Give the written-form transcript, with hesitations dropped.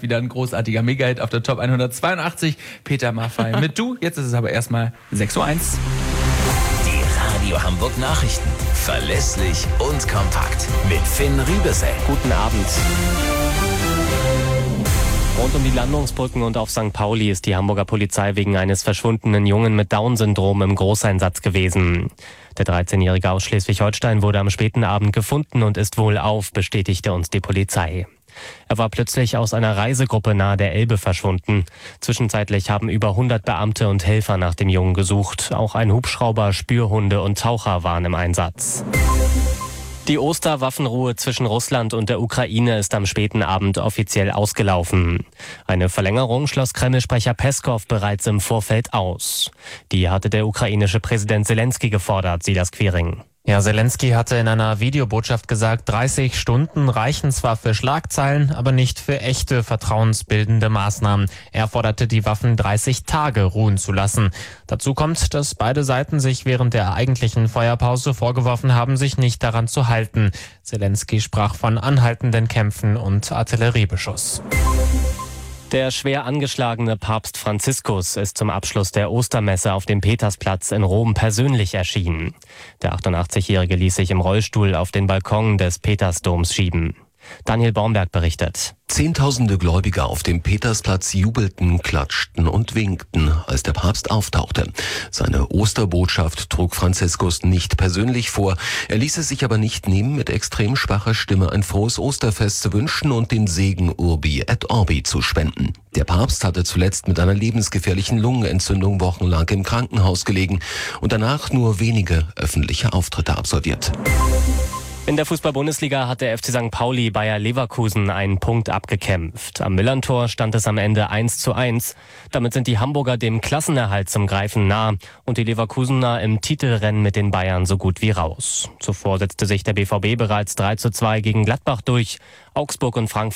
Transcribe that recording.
wieder ein großartiger Mega-Hit auf der Top 182. Peter Maffay mit Du. Jetzt ist es aber erstmal 6.01 Uhr. Die Radio Hamburg Nachrichten. Verlässlich und kompakt. Mit Finn Riebesell. Guten Abend. Rund um die Landungsbrücken und auf St. Pauli ist die Hamburger Polizei wegen eines verschwundenen Jungen mit Down-Syndrom im Großeinsatz gewesen. Der 13-Jährige aus Schleswig-Holstein wurde am späten Abend gefunden und ist wohlauf, bestätigte uns die Polizei. Er war plötzlich aus einer Reisegruppe nahe der Elbe verschwunden. Zwischenzeitlich haben über 100 Beamte und Helfer nach dem Jungen gesucht. Auch ein Hubschrauber, Spürhunde und Taucher waren im Einsatz. Die Osterwaffenruhe zwischen Russland und der Ukraine ist am späten Abend offiziell ausgelaufen. Eine Verlängerung schloss Kreml-Sprecher Peskov bereits im Vorfeld aus. Die hatte der ukrainische Präsident Selenskyj gefordert, Silas Quiring. Ja, Selenskyj hatte in einer Videobotschaft gesagt, 30 Stunden reichen zwar für Schlagzeilen, aber nicht für echte vertrauensbildende Maßnahmen. Er forderte die Waffen 30 Tage ruhen zu lassen. Dazu kommt, dass beide Seiten sich während der eigentlichen Feuerpause vorgeworfen haben, sich nicht daran zu halten. Selenskyj sprach von anhaltenden Kämpfen und Artilleriebeschuss. Der schwer angeschlagene Papst Franziskus ist zum Abschluss der Ostermesse auf dem Petersplatz in Rom persönlich erschienen. Der 88-Jährige ließ sich im Rollstuhl auf den Balkon des Petersdoms schieben. Daniel Baumberg berichtet. Zehntausende Gläubiger auf dem Petersplatz jubelten, klatschten und winkten, als der Papst auftauchte. Seine Osterbotschaft trug Franziskus nicht persönlich vor. Er ließ es sich aber nicht nehmen, mit extrem schwacher Stimme ein frohes Osterfest zu wünschen und den Segen Urbi et Orbi zu spenden. Der Papst hatte zuletzt mit einer lebensgefährlichen Lungenentzündung wochenlang im Krankenhaus gelegen und danach nur wenige öffentliche Auftritte absolviert. In der Fußball-Bundesliga hat der FC St. Pauli Bayer Leverkusen einen Punkt abgekämpft. Am Millerntor stand es am Ende 1:1. Damit sind die Hamburger dem Klassenerhalt zum Greifen nah und die Leverkusener im Titelrennen mit den Bayern so gut wie raus. Zuvor setzte sich der BVB bereits 3:2 gegen Gladbach durch. Augsburg und Frankfurt